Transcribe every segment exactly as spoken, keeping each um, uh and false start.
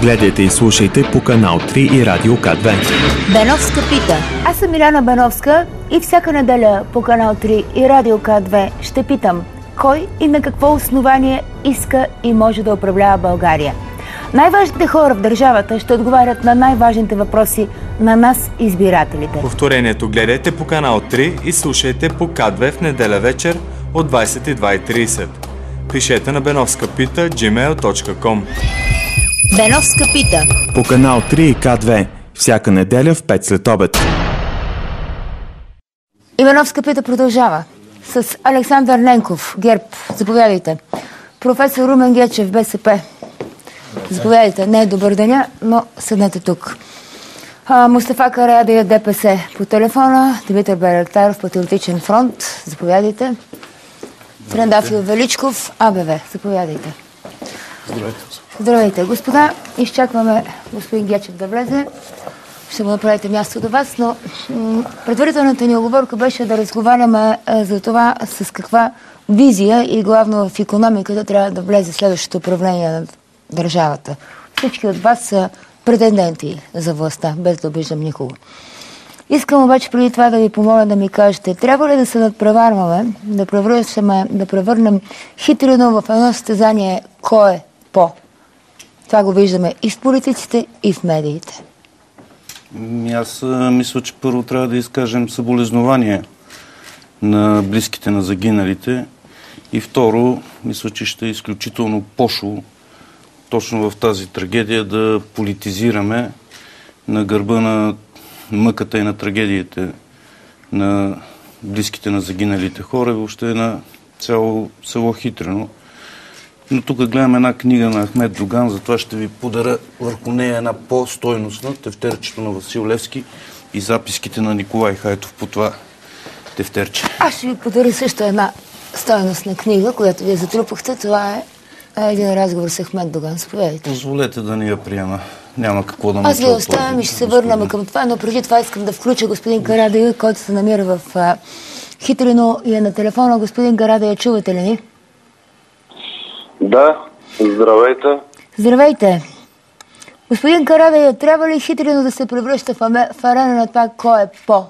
Гледайте и слушайте по канал три и Радио К две. Беновска пита. Аз съм Миляна Беновска и всяка неделя по канал три и Радио К две ще питам кой и на какво основание иска и може да управлява България. Най-важните хора в държавата ще отговарят на най-важните въпроси на нас, избирателите. Повторението гледайте по канал три и слушайте по К две в неделя вечер от двадесет и две и тридесет. Пишете на беновска пита джимейл точка ком. Беновска пита. По канал три и К две. Всяка неделя в пет след обед. И Беновска пита продължава с Александър Ненков, ГЕРБ. Заповядайте. Професор Румен Гечев, БСП. Заповядайте. Не е добър деня, но седнете тук. А, Мустафа Карадайъ, ДПС по телефона. Димитър Байрактаров, Патриотичен фронт. Заповядайте. Трендафил Величков, АБВ. Заповядайте. Здравейте. Здравейте, господа. Изчакваме господин Гечев да влезе. Ще му направите място до вас, но м- предварителната ни оговорка беше да разговаряме а, за това с каква визия и главно в икономиката трябва да влезе следващото управление на държавата. Всички от вас са претенденти за властта, без да обиждам никого. Искам обаче преди това да ви помоля да ми кажете, трябва ли да се надпреварваме, да превръщаме, да превърнем хитрено в едно състезание кой е по? Това го виждаме и в политиците, и в медиите. Аз мисля, че първо трябва да изкажем съболезнования на близките на загиналите и второ, мисля, че ще е изключително пошло точно в тази трагедия да политизираме на гърба на мъката и на трагедиите на близките на загиналите хора и въобще на цяло село Хитрино. Но тук гледам една книга на Ахмед Доган, затова ще ви подаря върху нея една по-стойностна, тефтерчето на Васил Левски и записките на Николай Хайтов по това тефтерче. Аз ще ви подаря също една стойностна книга, която вие затрупахте. Това е един разговор с Ахмед Доган. Заповядайте. Позволете да ни я приема. Няма какво да му... Аз ви оставям и ще се върнем към това, но преди това искам да включа господин Карадайъ, който се намира в а, Хитрино и е на телефона. Господин Карадайъ, чувате ли ни? Да, здравейте. Здравейте. Господин Карадайъ, трябва ли Хитрино да се превръща в, аме... в арена на това кой е по?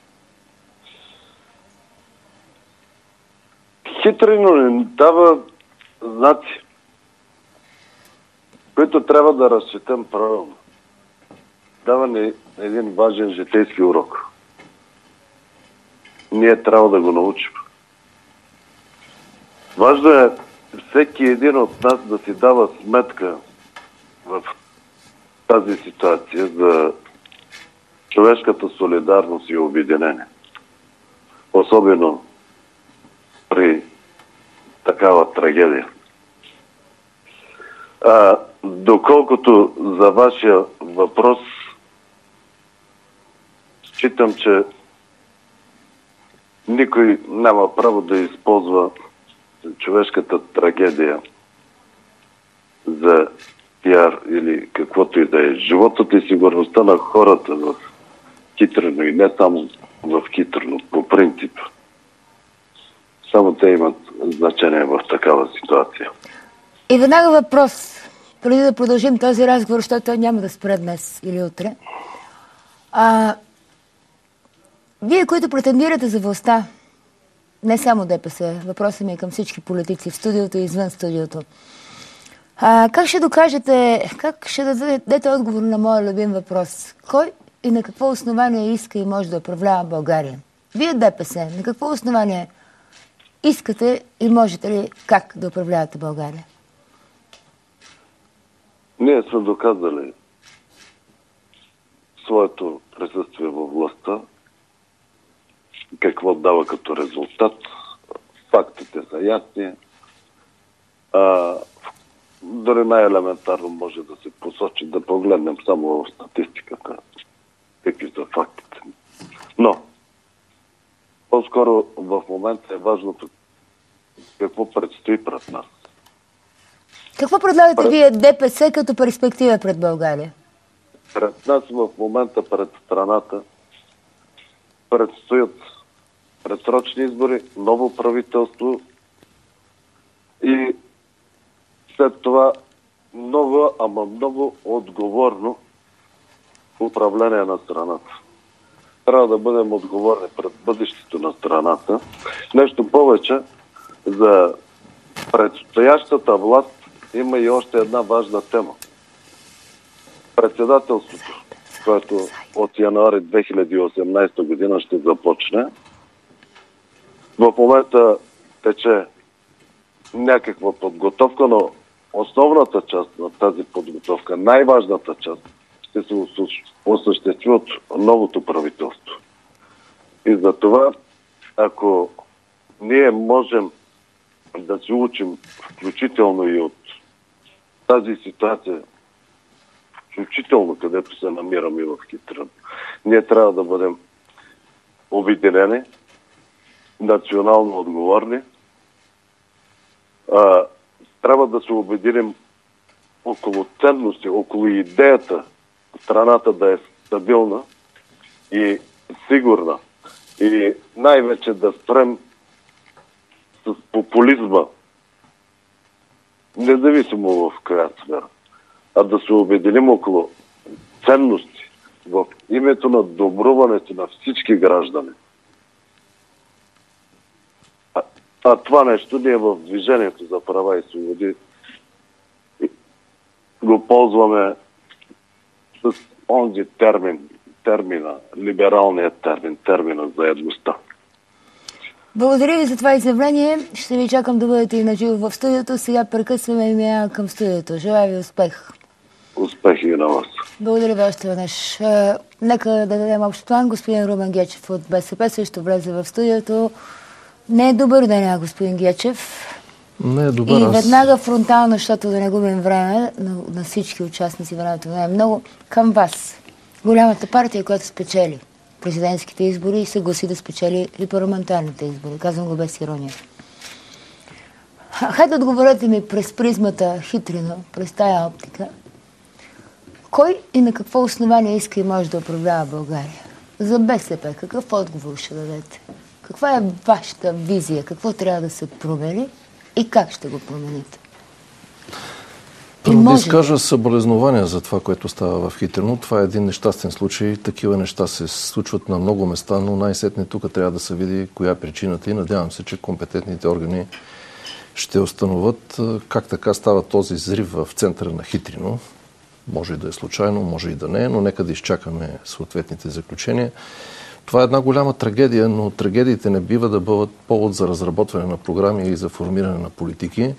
Хитрино ни дава знаци, които трябва да разчетем правилно. Дава ни един важен житейски урок. Ние трябва да го научим. Важно е всеки един от нас да си дава сметка в тази ситуация за човешката солидарност и обединение. Особено при такава трагедия. А, доколкото за вашия въпрос считам, че никой няма право да използва човешката трагедия за пиар или каквото и да е. Животът и сигурността на хората в Хитрино и не само в Хитрино, по принцип. Само те имат значение в такава ситуация. И веднага въпрос, преди да продължим този разговор, защото той няма да спре днес или утре. А, вие, които претендирате за властта, не само ДПС, въпросът ми е към всички политици в студиото и извън студиото. А, как ще докажете, как ще дадете отговор на моя любим въпрос? Кой и на какво основание иска и може да управлява България? Вие ДПС, на какво основание искате и можете ли как да управлявате България? Ние сме доказали своето присъствие във властта, какво дава като резултат. Фактите са ясни. А, дори най-елементарно може да се посочи, да погледнем само в статистиката какви са фактите. Но по-скоро в момента е важното какво предстои пред нас. Какво предлагате пред... вие ДПС като перспектива пред България? Пред нас в момента, пред страната, предстоят предсрочни избори, ново правителство и след това много, ама много отговорно управление на страната. Трябва да бъдем отговорни пред бъдещето на страната. Нещо повече, за предстоящата власт има и още една важна тема. Председателството, което от януари две хиляди и осемнадесета година ще започне. В момента тече някаква подготовка, но основната част на тази подготовка, най-важната част, ще се осъществи от новото правителство. И за това, ако ние можем да се учим включително и от тази ситуация, включително където се намираме в Хитрино, ние трябва да бъдем обединени, национално отговорни. А, трябва да се обединим около ценности, около идеята страната да е стабилна и сигурна. И най-вече да спрем с популизма, независимо в коя сфера, а да се обединим около ценности в името на добруването на всички граждани. А, а това нещо ние в Движението за права и свободи го ползваме с онзи термин, термина, либералният термин, термина за едността. Благодаря ви за това изявление. Ще ви чакам да бъдете и наживо в студиото. Сега прекъсваме и минаваме към студиото. Желая ви успех. Успехи и на вас. Благодаря ви още веднъж. Е, нека да дадем общ план. Господин Румен Гечев от БСП също влезе в студиото. Не е добър деня, господин Гечев. Не е добър. И аз... веднага фронтално, защото да не губим време, на, на всички участници, времето не е много, към вас. Голямата партия, която спечели президентските избори и се гласи да спечели и парламентарните избори. Казвам го без ирония. Хайде да отговорете ми през призмата Хитрино, през тая оптика. Кой и на какво основание иска и може да управлява България? За БСП какъв отговор ще дадете? Каква е вашата визия? Какво трябва да се промени и как ще го промените? Първо да изкажа съболезнования за това, което става в Хитрино. Това е един нещастен случай. Такива неща се случват на много места, но най-сетне тук трябва да се види коя е причината и надявам се, че компетентните органи ще установят как така става този взрив в центъра на Хитрино. Може и да е случайно, може и да не е, но нека да изчакаме съответните заключения. Това е една голяма трагедия, но трагедиите не бива да бъдат повод за разработване на програми и за формиране на политики.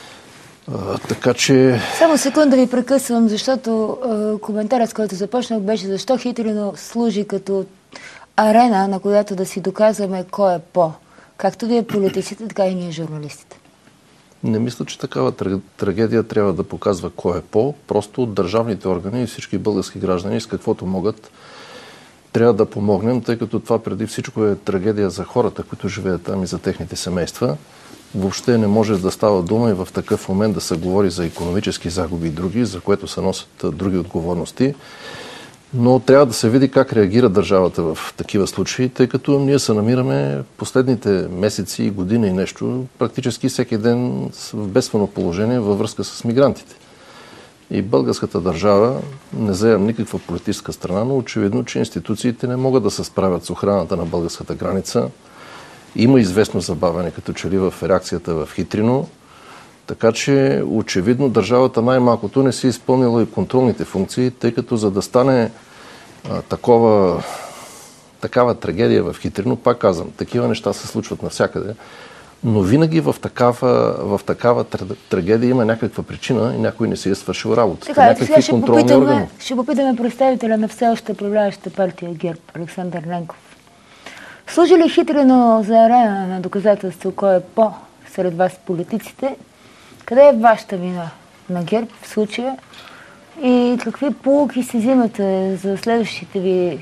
А, така че... Само секунда ви прекъсвам, защото е, коментарът, с който започнах, беше защо Хитрино служи като арена, на която да си доказваме кой е по. Както вие политиците, така и ние журналистите. Не мисля, че такава трагедия трябва да показва кой е по. Просто държавните органи и всички български граждани с каквото могат трябва да помогнем, тъй като това преди всичко е трагедия за хората, които живеят там и за техните семейства. Въобще не може да става дума и в такъв момент да се говори за икономически загуби и други, за което се носят други отговорности. Но трябва да се види как реагира държавата в такива случаи, тъй като ние се намираме последните месеци и година и нещо, практически всеки ден в бедствено положение във връзка с мигрантите. И българската държава не заема никаква политическа страна, но очевидно, че институциите не могат да се справят с охраната на българската граница. Има известно забавяне, като че ли в реакцията в Хитрино. Така че, очевидно, държавата най-малкото не си изпълнила и контролните функции, тъй като за да стане а, такова, такава трагедия в Хитрино, пак казвам, такива неща се случват навсякъде, но винаги в такава, в такава трагедия има някаква причина и някой не си е свършил работа. Така, някакви ще контролни попитаме, органи. ще попитаме представителя на все още управляващата партия ГЕРБ, Александър Ленков. Служи ли Хитрино за арена на доказателство кой е по сред вас политиците? Къде е вашата вина на ГЕРБ в случая? И какви поуки си взимате за следващите ви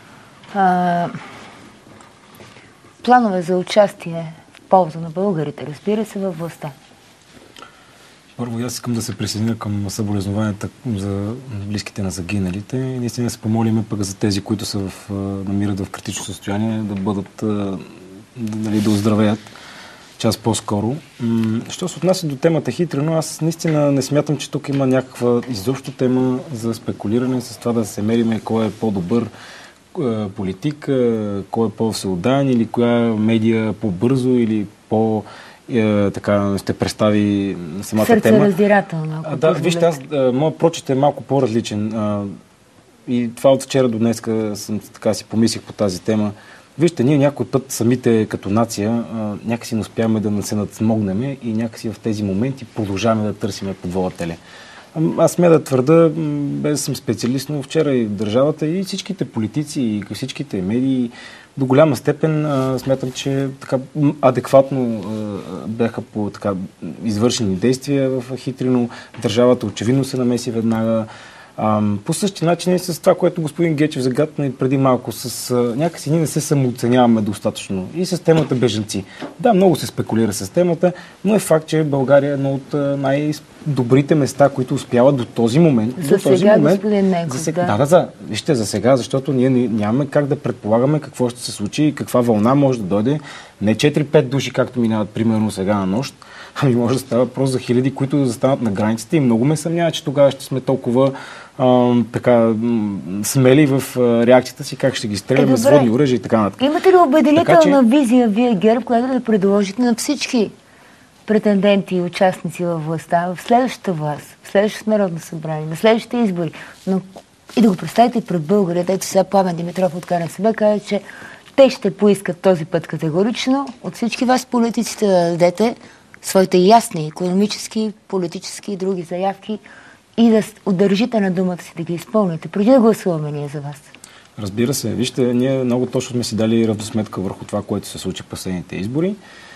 а, планове за участие в полза на българите, разбира се, във властта? Първо, аз искам да се присъединя към съболезнованията за близките на загиналите и наистина се помолиме пък за тези, които се в, намират в критично състояние, да бъдат, да, да оздравеят. час по-скоро. М- що се отнася до темата Хитрино, аз наистина не смятам, че тук има някаква изобщо тема за спекулиране с това да се мериме кой е по-добър политик, кой е по-всеотдаен или коя медия по-бързо или по- Е, така ще представи самата Сърце тема. раздирателно. А, да, вижте, аз, моят прочит е малко по-различен. А, и това от вчера до днес съм така си помислих по тази тема. Вижте, ние някой път самите като нация а, някакси не успяваме да се надсмогнем и някакси в тези моменти продължаваме да търсиме подвола теле. Аз смея да твърда, без да съм специалист, но вчера и държавата, и всичките политици, и всичките медии до голяма степен а, смятам, че така адекватно а, бяха по така извършени действия в Хитрино. Държавата очевидно се намеси веднага. А, по същия начин и с това, което господин Гечев загадна и преди малко, с а, някакси ние не се самооценяваме достатъчно. И с темата бежанци. Да, много се спекулира с темата, но е факт, че България е едно от най-добрите места, които успяват до този момент. За до този сега, момент, господин Ненков, за сега, да. Да, да, да. Вижте, за сега, защото ние нямаме как да предполагаме какво ще се случи и каква вълна може да дойде. Не четири-пет души, както минават примерно сега на нощ, ами може да става въпрос за хиляди, които да застанат на границата и много ме съмнява, че тогава ще сме толкова а, така смели в а, реакцията си, как ще ги стреляме е, с водни оръжия и така нататък. Имате ли обединителна така, че... визия вие, ГЕРБ, която да предложите на всички претенденти и участници във властта, в следващата власт, в следващото Народно събрание, на следващите избори, но и да го представите пред българите? Ето сега Пламен Димитров от КНСБ каза, че те ще поискат този път категорично от всички вас политиците да дадете своите ясни икономически, политически и други заявки и да удържите на думата си да ги изпълните, преди да гласуваме ние за вас. Разбира се. Вижте, ние много точно сме си дали равносметка върху това, което се случи в последните избори.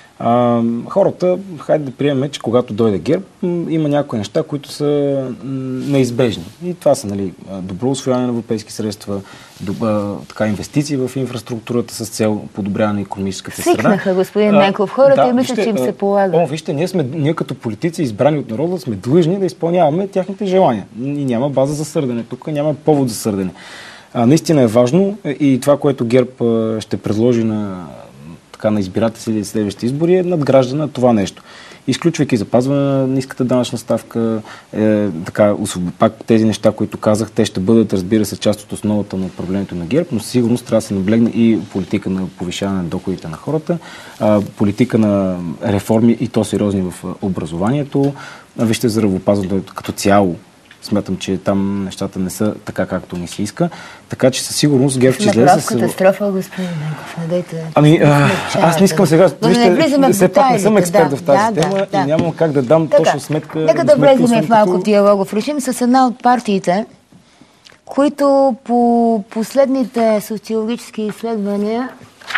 А, хората, хайде да приемем, че когато дойде ГЕРБ, има някои неща, които са неизбежни. И това са, нали, добро усвояване на европейски средства, добър, така, инвестиции в инфраструктурата с цел подобряване на икономическата среда. Свикнаха, господин Ненков, хората да, и мислят, че им се полага. О, вижте, ние, сме, ние като политици, избрани от народа, сме длъжни да изпълняваме тяхните желания. И няма база за сърдене. Тук няма повод за сърдене. А, наистина е важно и това, което ГЕРБ ще предложи на така на избирателите за следващите избори, е надграждане на това нещо. Изключвайки запазване на ниската данъчна ставка, е, така, пак тези неща, които казах, те ще бъдат, разбира се, част от основата на управлението на ГЕРБ, но сигурно трябва да се наблегне и политика на повишаване на доходите на хората, а, политика на реформи и то сериозни в образованието. Вижте, здравеопазването като цяло. Смятам, че там нещата не са така, както ни се иска. Така че със сигурност ГЕРБ ще излезе с... катастрофа, господин Ненков, не дайте... Ами, а, аз не искам сега... Вижте, не все пак не съм експерт да, в тази да, тема да, и нямам как да дам така, точно сметка... Нека да влезем в малко като... диалогов режим с една от партиите, които по последните социологически изследвания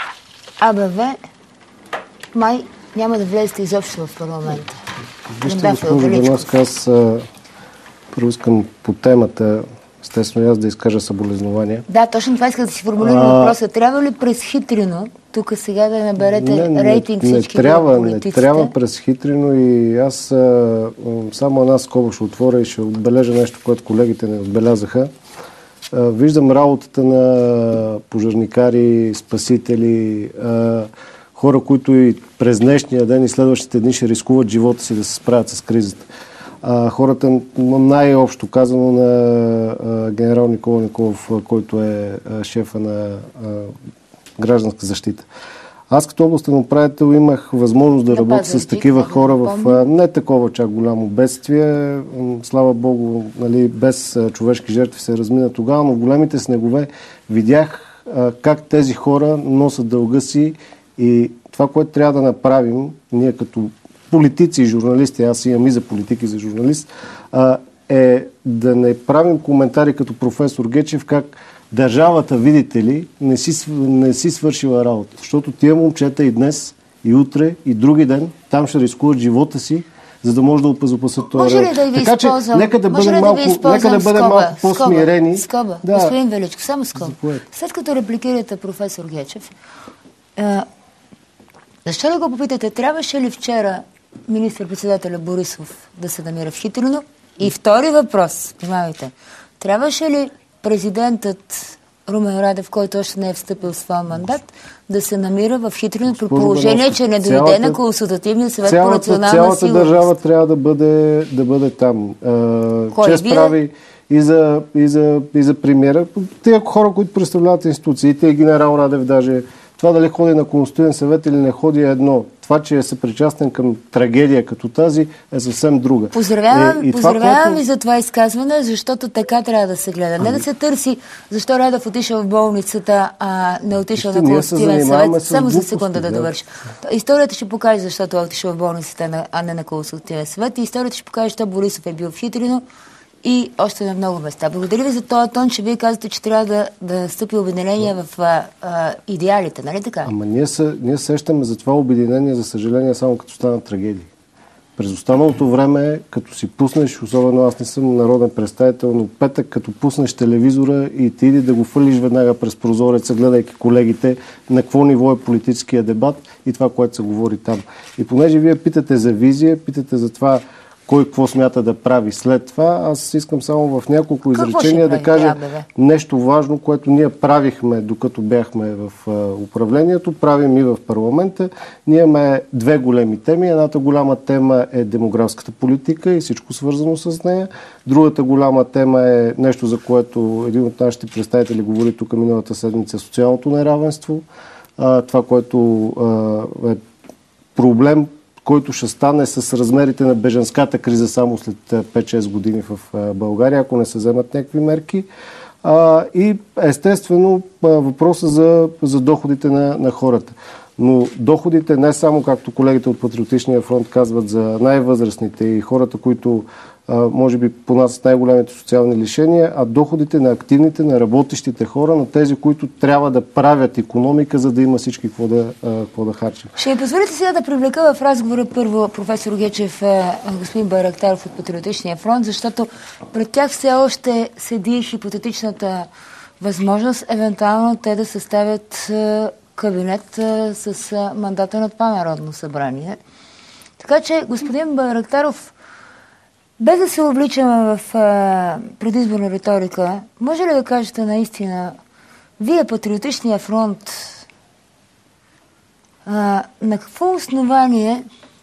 АБВ май няма да влезете изобщо в парламента. Вижте, госпожо Бановска, аз първо искам по темата, естествено аз да изкажа съболезнования. Да, точно това исках да си формулирам а... въпроса. Трябва ли през Хитрино, тук сега да наберете не, рейтинг не, всички не трябва, политиците? Не трябва през Хитрино и аз а, само една скоба ще отворя и ще отбележа нещо, което колегите не отбелязаха. А, виждам работата на пожарникари, спасители, а, хора, които и през днешния ден и следващите дни ще рискуват живота си да се справят с кризата. А, хората, най-общо казано, на а, генерал Никола Николов, който е а, шефа на а, гражданска защита. Аз като областен управител имах възможност да, да работя с такива хора в а, не такова чак голямо бедствие. Слава Богу, нали, без а, човешки жертви се размина тогава, но в големите снегове видях а, как тези хора носят дълга си и това, което трябва да направим, ние като политици и журналисти, аз имам и за политик и за журналист, а, е да не правим коментари като професор Гечев, как държавата, видите ли, не си, не си свършила работа. Защото тия момчета и днес, и утре, и други ден, там ще рискуват живота си, за да може да опазопасят това. Може ли да ви така, използвам? Че, нека да бъдем малко, да нека да бъдем малко по-смирени. Скоба, скоба. Да. Господин Величко, само скоба. Заповед. След като репликирате професор Гечев, а, защо да го попитате, трябваше ли вчера министър-председателя Борисов да се намира в Хитрино? И втори въпрос, внимавайте, трябваше ли президентът Румен Радев, който още не е встъпил в своя мандат, да се намира в Хитрино при положение, че не дойде цялата, на консултативния съвет цялата, по национална цялата сигурност. Цялата държава трябва да бъде, да бъде там. Кой, чест вие? прави и за, и, за, и за премиера. Те хора, които представляват институциите, генерал Радев даже, това дали ходи на Конституционен съвет или не ходи е едно. Това, че е съпричастен към трагедия като тази, е съвсем друга. Поздравявам, е, поздравявам което... ви за това изказване, защото така трябва да се гледа. Не да се търси защо Радев отишъл в болницата, а не отишъл на Конституционен съвет. Само за секунда да довърша. Историята ще покаже защо той е отишъл в болницата, а не на Конституционен съвет. И историята ще покаже, защо Борисов е бил в Хитрино и още на много места. Благодаря ви за този тон, че вие казвате, че трябва да, да настъпи обединение в а, а, идеалите, нали така? Ама ние, се, ние сещаме за това обединение, за съжаление, само като станат трагедии. През останалото време, като си пуснеш, особено аз не съм народен представител, но петък, като пуснеш телевизора и ти иди да го фърлиш веднага през прозореца, гледайки колегите, на какво ниво е политическия дебат и това, което се говори там. И понеже вие питате за визия, питате за това, кой какво смята да прави след това. Аз искам само в няколко изречения да кажа нещо важно, което ние правихме, докато бяхме в управлението, правим и в парламента. Ние имаме две големи теми. Едната голяма тема е демографската политика и всичко свързано с нея. Другата голяма тема е нещо, за което един от нашите представители говори тук миналата седмица, социалното неравенство. Това, което е проблем, който ще стане с размерите на бежанската криза само след пет-шест години в България, ако не се вземат някакви мерки. А, и естествено въпроса за, за доходите на, на хората. Но доходите не само, както колегите от Патриотичния фронт казват, за най-възрастните и хората, които а, може би понасят най-големите социални лишения, а доходите на активните, на работещите хора, на тези, които трябва да правят икономика, за да има всички какво да, а, какво да харчат. Ще ми позволите сега да привлека в разговора първо професор Гечев, господин Байрактаров от Патриотичния фронт, защото пред тях все още седи хипотетичната възможност, евентуално те да съставят кабинет а, с а, мандата на това Народно събрание. Така че, господин Байрактаров, без да се обличаме в а, предизборна риторика, може ли да кажете наистина, вие, Патриотичния фронт, а, на какво основание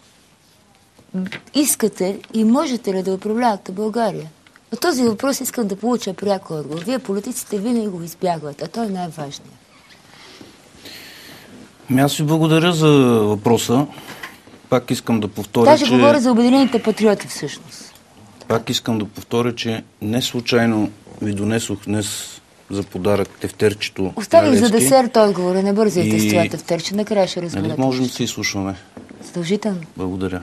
искате и можете ли да управлявате България? На този въпрос искам да получа пряко отговор. Вие, политиците, винаги го избягвате, а той е най-важният. Аз ви благодаря за въпроса. Пак искам да повторя, Даже че... говоря за Обединените патриоти всъщност. Пак искам да повторя, че не случайно ви донесох днес за подарък тефтерчето. Оставих за десерт отговора, не бързайте и... с това тефтерче, накрая ще разберете. Нали, можем да се изслушваме. Задължително. Благодаря.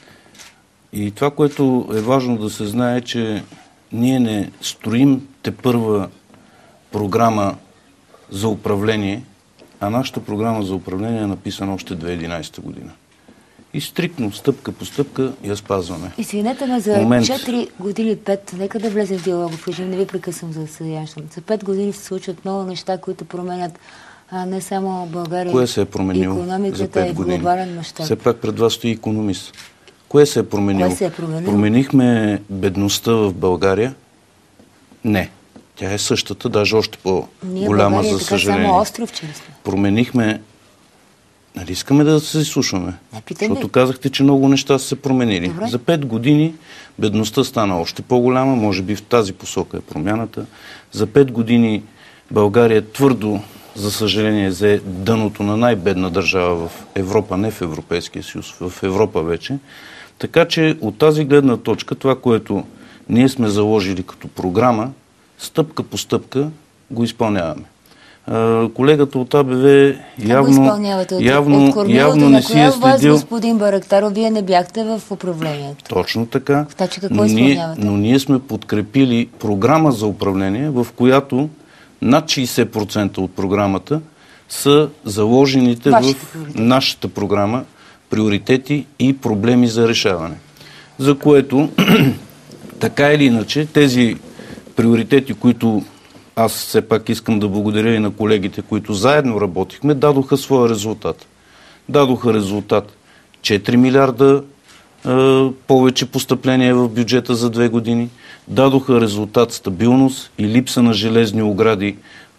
И това, което е важно да се знае, че ние не строим тепърва програма за управление, а нашата програма за управление е написана още две хиляди и единадесета година. И стриктно, стъпка по стъпка, я спазваме. Извинете ме за Момент. четири години, пет, нека да влезем в диалогов режим, не ви прекъсвам за съдянщам. За пет години се случват много неща, които променят а, не само България, Кое се е променило за пет и години? глобален мащаб. Все пак пред вас стои икономист. Кое се е променило? Кое се е променило? Променихме бедността в България? Не. Тя е същата, даже още по-голяма, за съжаление. Само остров, че ли сме? Променихме... Нали искаме да се изслушваме? Защото ли? казахте, че много неща са се променили. Добре. За пет години бедността стана още по-голяма, може би в тази посока е промяната. За пет години България твърдо, за съжаление, взе дъното на най-бедна държава в Европа, не в Европейския съюз, в Европа вече. Така че от тази гледна точка, това, което ние сме заложили като програма, стъпка по стъпка го изпълняваме. Uh, колегата от АБВ явно, явно, от явно не си е следил... Вас, господин Байрактаров, вие не бяхте в управлението. Точно така. Значи, какво но, ние, но ние сме подкрепили програма за управление, в която над шейсет процента от програмата са заложените Вашите в приоритети. Нашата програма приоритети и проблеми за решаване. За което, така или иначе, тези приоритети, които аз все пак искам да благодаря и на колегите, които заедно работихме, дадоха своя резултат. Дадоха резултат четири милиарда е, повече постъпления в бюджета за две години. Дадоха резултат стабилност и липса на железни огради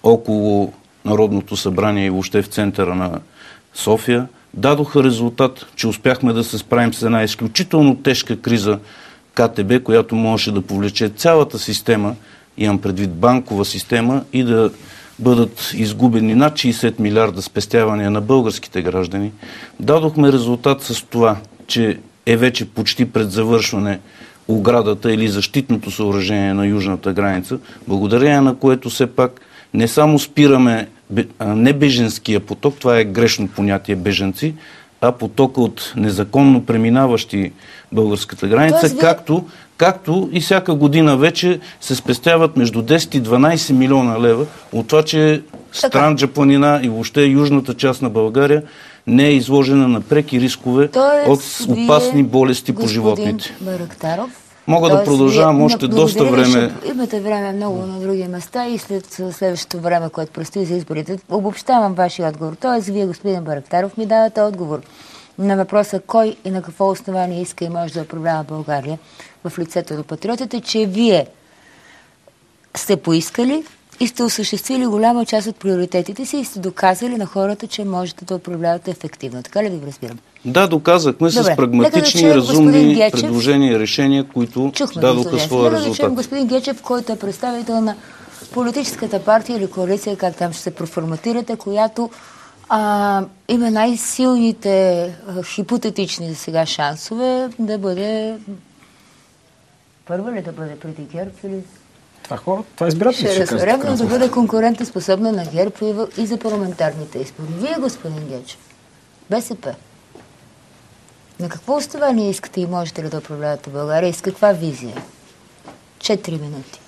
около Народното събрание и въобще в центъра на София, дадоха резултат, че успяхме да се справим с една изключително тежка криза КТБ, която можеше да повлече цялата система, имам предвид банкова система, и да бъдат изгубени над шейсет милиарда спестявания на българските граждани. Дадохме резултат с това, че е вече почти пред завършване оградата или защитното съоръжение на южната граница, благодарение на което все пак не само спираме не беженския поток, това е грешно понятие беженци, а потока от незаконно преминаващи българската граница, Тоест, както, както и всяка година вече се спестяват между десет и дванайсет милиона лева от това, че Странджа планина и въобще южната част на България не е изложена на преки рискове Тоест, от опасни болести по животните. Барактаров, Мога да продължавам още доста време. Имате време много на други места и след следващото време, което предстои за изборите. Обобщавам вашия отговор. Тоест, вие, господин Барактаров, ми давате отговор на въпроса кой и на какво основание иска и може да управлява България в лицето на патриотите, че вие сте поискали и сте осъществили голяма част от приоритетите си и сте доказали на хората, че можете да управлявате ефективно. Така ли ви разбирам? Да, доказахме Добре. с прагматични и да разумни Гечев, предложения и решения, които чухме дадоха своя резултат. резултат. Господин Гечев, който е представител на политическата партия или коалиция, как там ще се проформатирате, която а, има най-силните а, хипотетични за сега шансове да бъде първа ли да бъде преди ГЕРБ или... Това хора, това избирателите Ще ще кажат. разберем, да бъде конкурентоспособна на ГЕРБ и, в, и за парламентарните избори. Вие, господин Гечев, БСП, на какво основание искате и можете ли да управлявате България и с каква визия? Четири минути.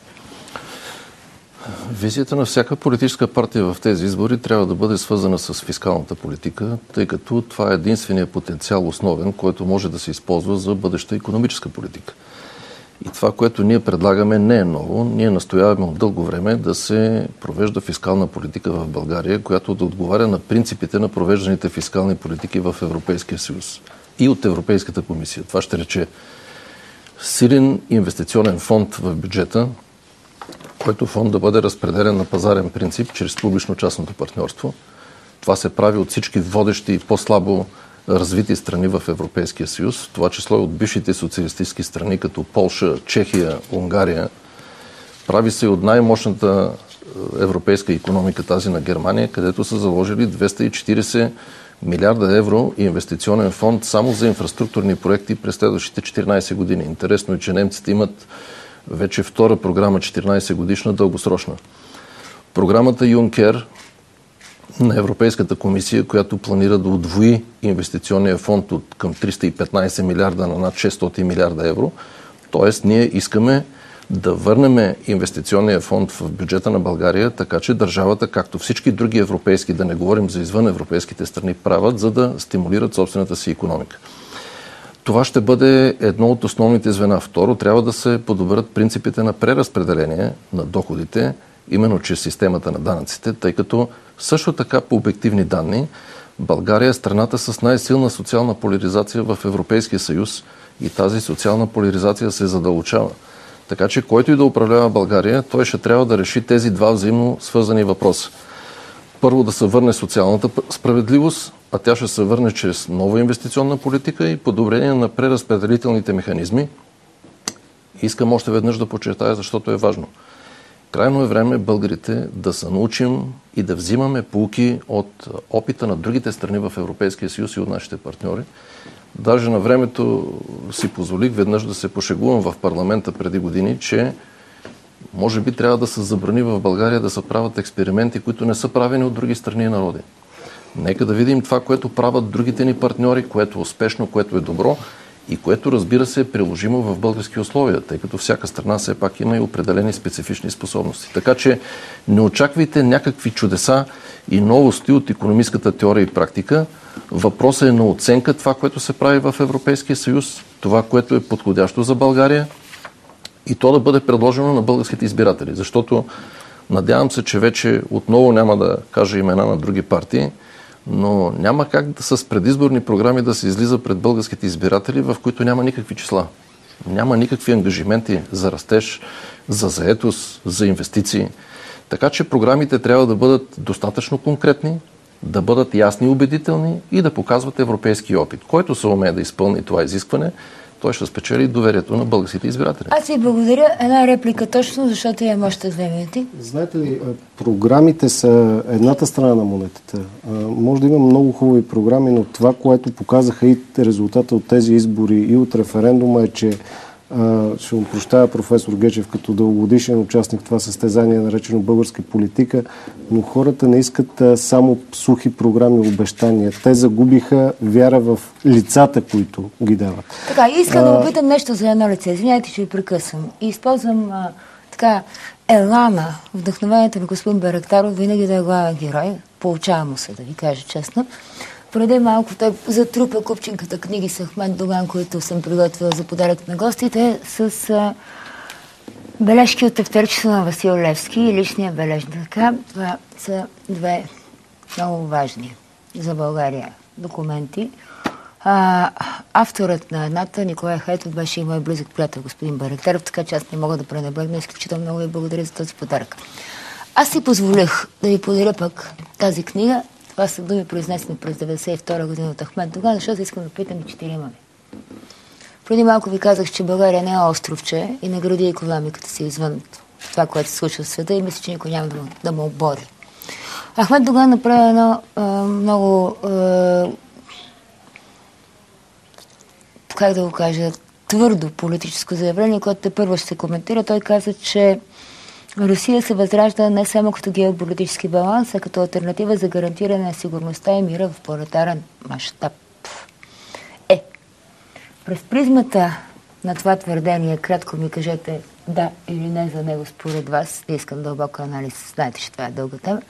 Визията на всяка политическа партия в тези избори трябва да бъде свързана с фискалната политика, тъй като това е единствения потенциал основен, който може да се използва за бъдеща икономическа политика. И това, което ние предлагаме, не е ново. Ние настояваме от дълго време да се провежда фискална политика в България, която да отговаря на принципите на провежданите фискални политики в Европейския съюз и от Европейската комисия. Това ще рече силен инвестиционен фонд в бюджета, който фонд да бъде разпределен на пазарен принцип чрез публично-частното партньорство. Това се прави от всички водещи и по-слабо развити страни в Европейския съюз, в това число и от бившите социалистически страни, като Полша, Чехия, Унгария. Прави се и от най-мощната европейска икономика, тази на Германия, където са заложили двеста и четирийсет милиарда евро инвестиционен фонд само за инфраструктурни проекти през следващите четиринайсет години. Интересно е, че немците имат вече втора програма, четиринайсет годишна, дългосрочна. Програмата Юнкер на Европейската комисия, която планира да удвои инвестиционния фонд от към триста и петнайсет милиарда на над шестстотин милиарда евро. Тоест, ние искаме да върнем инвестиционния фонд в бюджета на България, така че държавата, както всички други европейски, да не говорим за извън европейските страни, правят, за да стимулират собствената си икономика. Това ще бъде едно от основните звена. Второ, трябва да се подобрят принципите на преразпределение на доходите, именно чрез системата на данъците, тъй като също така по обективни данни България е страната с най-силна социална поляризация в Европейския съюз и тази социална поляризация се задълбочава. Така че който и да управлява България, той ще трябва да реши тези два взаимно свързани въпроса. Първо да се върне социалната справедливост, а тя ще се върне чрез нова инвестиционна политика и подобрение на преразпределителните механизми. Искам още веднъж да подчертая, защото е важно. Крайно е време българите да се научим и да взимаме поуки от опита на другите страни в Европейския съюз и от нашите партньори. Даже на времето си позволих веднъж да се пошегувам в парламента преди години, че може би трябва да се забрани в България да се правят експерименти, които не са правени от други страни и народи. Нека да видим това, което правят другите ни партньори, което е успешно, което е добро и което, разбира се, е приложимо в български условия, тъй като всяка страна все пак има и определени специфични способности. Така че не очаквайте някакви чудеса и новости от икономическата теория и практика. Въпросът е на оценка това, което се прави в Европейския съюз, това, което е подходящо за България и то да бъде предложено на българските избиратели. Защото надявам се, че вече отново няма да кажа имена на други партии, но няма как да с предизборни програми да се излиза пред българските избиратели, в които няма никакви числа. Няма никакви ангажименти за растеж, за заетост, за инвестиции. Така че програмите трябва да бъдат достатъчно конкретни, да бъдат ясни и убедителни и да показват европейски опит. Който се умее да изпълни това изискване, той ще спечели доверието на българските избиратели. Аз ви благодаря. Една реплика точно, защото имам още две минути. Знаете ли, програмите са едната страна на монетата. Може да има много хубави програми, но това, което показаха и резултата от тези избори и от референдума е, че ще му прощая професор Гечев като дългогодишен участник в това състезание, наречено българска политика, но хората не искат само сухи програми и обещания. Те загубиха вяра в лицата, които ги дават. Така, искам а... да опитам нещо за едно лице. Извинявайте, че ви прекъсвам. И използвам а, така елана, вдъхновението на господин Байрактаров, винаги да е главен герой. Получава му се, да ви кажа честно. Преди малко той затрупа купчинката книги с Ахмед Доган, които съм приготвила за подарък на гостите, с а, бележки от тефтерчето на Васил Левски и личния бележник. Така, това са две много важни за България документи. А, авторът на едната, Николай Хайтов, беше и мой близък приятел, господин Байрактаров, така че аз не мога да пренебрегна. Изключително много ви благодаря за този подарък. Аз си позволих да ви подаря пък тази книга. Това са думи, произнесени през деветдесет и втора година от Ахмед Доган, защото искам да питам и четирима ви. Преди малко ви казах, че България не е островче и не гради икономиката си извън това, което се случва в света и мисля, че никой няма да, да му обори. Ахмед Доган направи едно а, много, а, как да го кажа, твърдо политическо заявление, което те първо ще се коментира. Той каза, че Русия се възражда не само като геополитически баланс, а като алтернатива за гарантиране на сигурността и мира в планетарен мащаб. Е, през призмата на това твърдение, кратко ми кажете да или не за него според вас, не искам дълбока анализ, знаете, че това е дълга тема.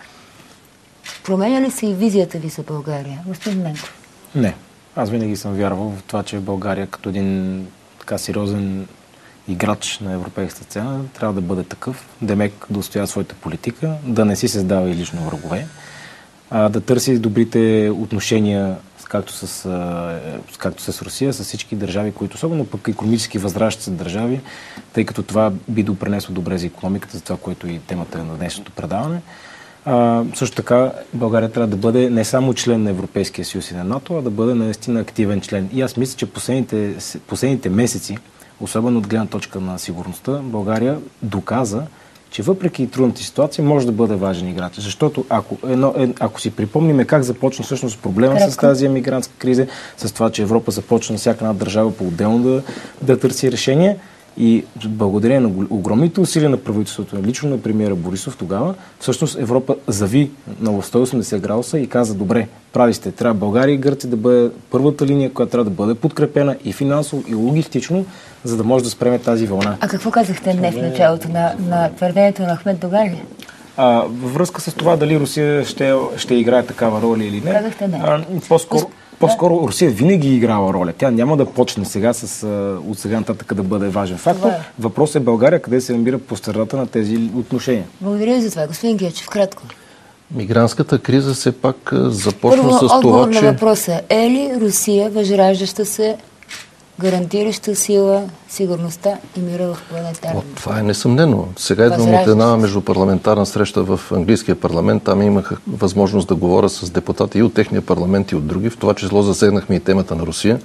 Променя ли се и визията ви за България? Господин Ненков? Не. Аз винаги съм вярвал в това, че България като един така сериозен играч на европейската сцена трябва да бъде такъв, демек да устоява своята политика, да не си създава и лично врагове, а да търси добрите отношения както с, както с Русия, с всички държави, които особено пък икономически възраждащи се държави, тъй като това би допринесло добре за икономиката, за това, което и темата е на днешното предаване. А, също така България трябва да бъде не само член на Европейския съюз и на НАТО, а да бъде наистина активен член. И аз мисля, че последните, последните месеци, особено от гледна точка на сигурността, България доказа, че въпреки трудната ситуация може да бъде важен играч. Защото ако, едно, е, ако си припомниме как започна всъщност проблема Кратко. с тази емигрантска криза, с това, че Европа започна всяка една държава по-отделно да, да търси решение, и благодарение на огромните усилия на правителството, лично на премиера Борисов тогава, всъщност Европа зави на сто и осемдесет градуса и каза, добре, прави сте, трябва България и Гърция да бъде първата линия, която трябва да бъде подкрепена и финансово, и логистично, за да може да спреме тази вълна. А какво казахте днес в началото на, на твърдението на Ахмед Доган? А, във връзка с това дали Русия ще, ще играе такава роля или не, казахте не. А, по-скоро... По-скоро Русия винаги е играла роля. Тя няма да почне сега с, от сега нататък да бъде важен фактор. Е. Въпросът е България къде се намира по средата на тези отношения. Благодаря ви за това. Господин Гечев, кратко. Мигрантската криза все пак започна Първо, с това, че... Първо, отговор на въпроса. Е ли Русия възраждаща се, гарантираща сила, сигурността и мира в планетарния? Това е несъмнено. Сега идвам от една междупарламентарна среща в английския парламент. Там имах възможност да говоря с депутати и от техния парламент, и от други. В това число засегнахме и темата на Русия.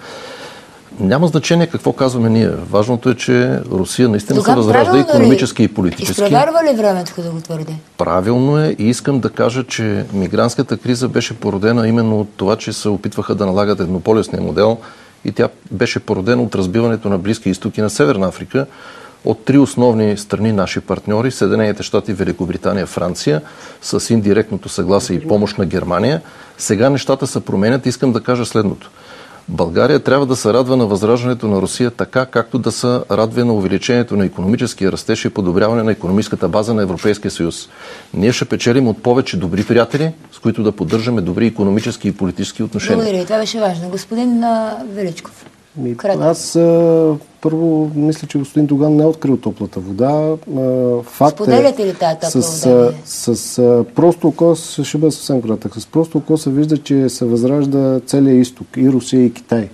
Няма значение какво казваме ние. Важното е, че Русия наистина се възражда икономически и политически. Изпреварва ли времето, да го твърди? Правилно е и искам да кажа, че мигрантската криза беше породена именно от това, че се опитваха да налагат еднополюсния модел и тя беше породена от разбиването на Близки изток и на Северна Африка от три основни страни наши партньори, Съединените щати, Великобритания, Франция, с индиректното съгласие и помощ на Германия. Сега нещата се променят. Искам да кажа следното. България трябва да се радва на възраждането на Русия така, както да се радва на увеличението на икономическия растеж и подобряване на икономическата база на Европейския съюз. Ние ще печелим от повече добри приятели, с които да поддържаме добри икономически и политически отношения. Благодаря. Това беше важно. Господин Величков. Ми, аз а, първо мисля, че господин Доган не е открил топлата вода. А, факт Споделяте ли тази топла с, вода? С, с а, просто око, ще бъда съвсем кратък, с просто око се вижда, че се възражда целият изток, и Русия, и Китай.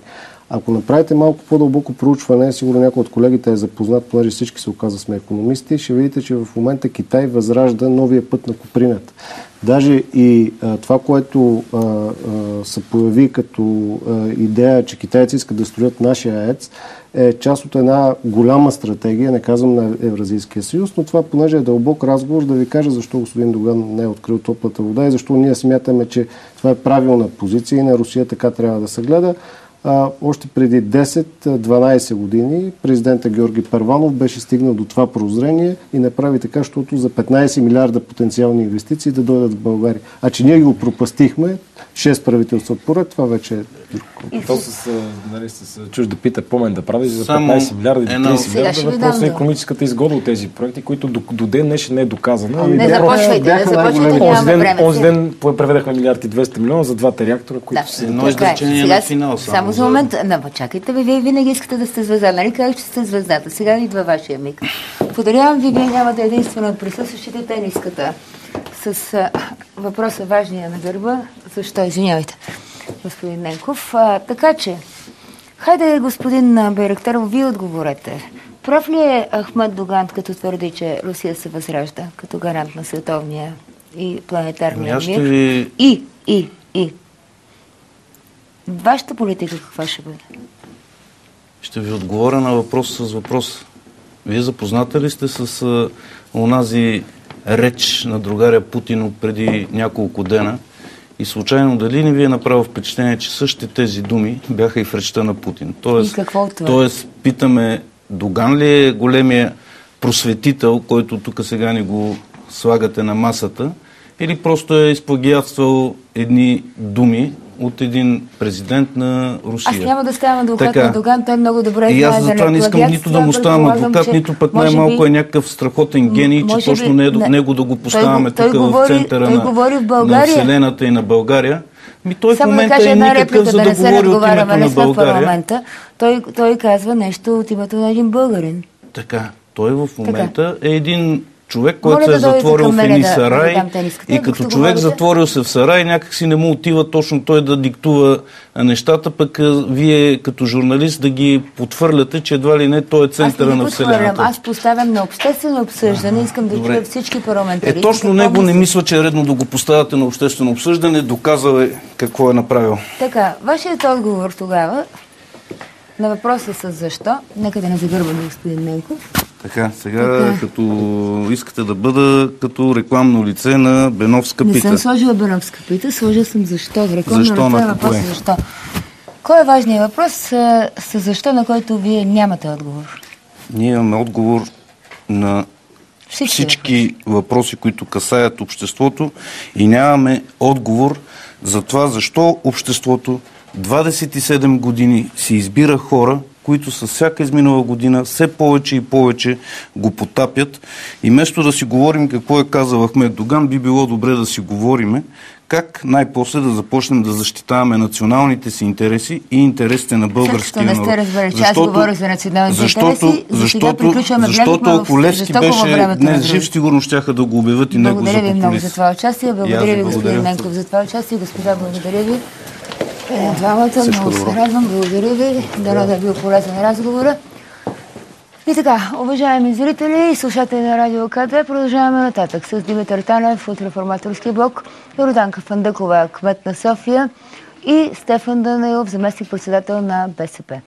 Ако направите малко по-дълбоко проучване, сигурно някой от колегите е запознат, понеже всички се оказа сме икономисти, ще видите, че в момента Китай възражда новия път на Куприната. Даже и а, това, което а, а, се появи като а, идея, че китайци искат да строят нашия АЕЦ, е част от една голяма стратегия, не казвам на Евразийския съюз, но това, понеже е дълбок разговор, да ви кажа защо господин Доган не е открил топлата вода и защо ние смятаме, че това е правилна позиция и на Русия така трябва да се гледа. А, още преди десет-дванайсет години президента Георги Първанов беше стигнал до това прозрение и направи така, защото за петнайсет милиарда потенциални инвестиции да дойдат в България. А че ние го пропастихме, шест правителства поред, това вече е друг. И то с, нали, с чужда пита помен да прави за петнайсет милиарда и трийсет милиарда е въпрос на икономическата изгода от тези проекти, които до, до ден днешен не е доказана. Не започвайте, не започвайте, нямаме време. Онзи ден преведахме милиард и двеста милиона за двата реактора, които да. са... Едно изречение на финал. Само за момент, не, чакайте ви, вие винаги искате да сте звезда, нали казах, че сте звездата. Сега идва вашия миг. Подарявам ви, вие нямате единствено от присъстващите тениската с а, въпроса важния на гърба. Защо? Извинявайте, господин Ненков. А, така че, хайде, господин Байрактаров, вие отговорете. Прав ли е Ахмед Доган, като твърди, че Русия се възражда като гарант на световния и планетарния мир? Ви... И, и, и. Вашата политика каква ще бъде? Ще ви отговоря на въпрос с въпрос. Вие запозната ли сте с а, онази реч на другаря Путин от преди няколко дена? И случайно дали не ви е направил впечатление, че същите тези думи бяха и в речта на Путин? Тоест, и какво това? Тоест, питаме, Доган ли е големия просветител, който тук сега ни го слагате на масата, или просто е изплагиатствал едни думи от един президент на Русия? Аз няма да ставам адвокат на Доган, той много добре знае. И аз затова не искам нито да му ставам адвокат, че нито път най-малко е някакъв страхотен гений, че точно би, не е до него да го поставяме тук в центъра на, в на Вселената и на България. Ми той Само в момента да е никакъв, за да, да говори от името на България. Той, той казва нещо от името на един българин. Така, той в момента така е един човек, Моля който се да е затворил в един сарай да, да и като човек говорите? Затворил се в сарай, някак си не му отива точно той да диктува нещата, пък вие като журналист да ги потвърляте, че едва ли не той е центъра на Вселената. Аз поставям на обществено обсъждане, искам да чуя всички парламентаристи. Е, точно него не мисля, че е редно да го поставяте на обществено обсъждане, доказал е какво е направил. Така, вашият отговор тогава на въпроса с защо, нека да не загърбаме господин Ненков. Така, сега така. Като искате да бъда като рекламно лице на Беновска пита. Не съм сложила Беновска пита, сложила съм защо. Рекламно защо лице на въпроса защо. Кой е важният въпрос с, с защо, на който вие нямате отговор? Ние имаме отговор на всички, всички въпроси. въпроси, които касаят обществото и нямаме отговор за това защо обществото двадесет и седем години си избира хора, които с всяка изминала година все повече и повече го потапят. И вместо да си говорим какво е казал Ахмед Доган, би било добре да си говориме как най-после да започнем да защитаваме националните си интереси и интересите на българския народ. След като не сте разбрали, че аз говоря за националните защото, интереси, за сега приключваме защото ако Левски беше днес жив, сигурно щяха да го обявят и него за популист. Благодаря ви много популист. за това участие. Благодаря ви, господин Ненков, за това участие. Господа, благодаря ви. Е, двамата, много се радвам. Благодаря ви. Дано да е бил полезен разговора. И така, уважаеми зрители и слушатели на Радио К две, продължаваме нататък с Димитър Танев от Реформаторския блок, Йорданка Фандъкова, кмет на София, и Стефан Данаилов, заместник председател на БСП.